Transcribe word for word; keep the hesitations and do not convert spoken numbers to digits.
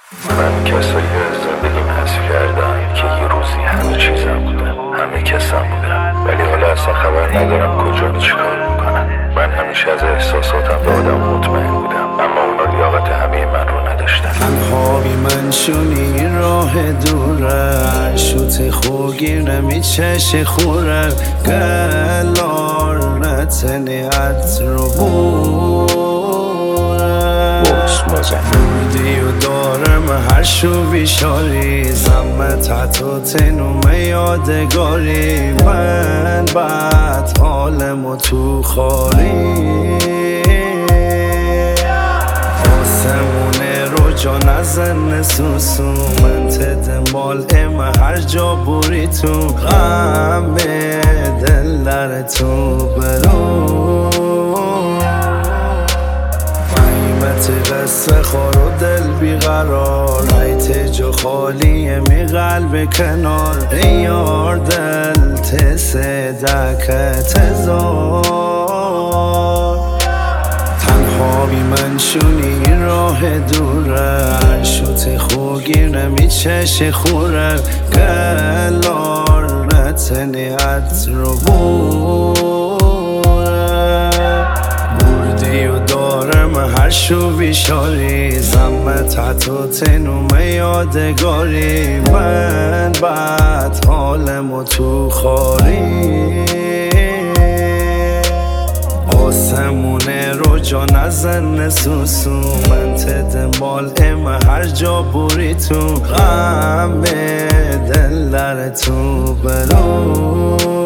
من کسایی از زندگیم حذف کردم که یه روزی همه چیزم بودن، همه کسم بودن، ولی حالا اصلا خبر ندارم کجا و چیکار میکنم. من همیشه از احساساتم به آدم مطمئن بودم، اما اونا لیاقت همه من رو نداشتن. تنهایی من شونی راه دوره شوت خوگیر نمیچش خوره گلار نتنی عطر بوره بودی و دارم هر شو بیشاری زمت حتی تنوم یادگاری من بعد حالمو تو خاری آسمونه رو جا نزن سوسو من تدمال ام هر جا بوری تو غم دل در تو برو قیمت قصه خور و دل بیقرار حیط جا خالیه می قلب کنار ای یار دل تسه دکت هزار تنهایی من شونی راه دوره شوت خوگیر نمیچش خوره گلار نتنی عطر بوره بردی و دارم هر شو بیشاری زمت حتی تنوم یادگاری من بعد حالمو تو خاری آسمونه رو جا نزن سوسو من تدمال ام هر جا بوری تو غم دل در تو برو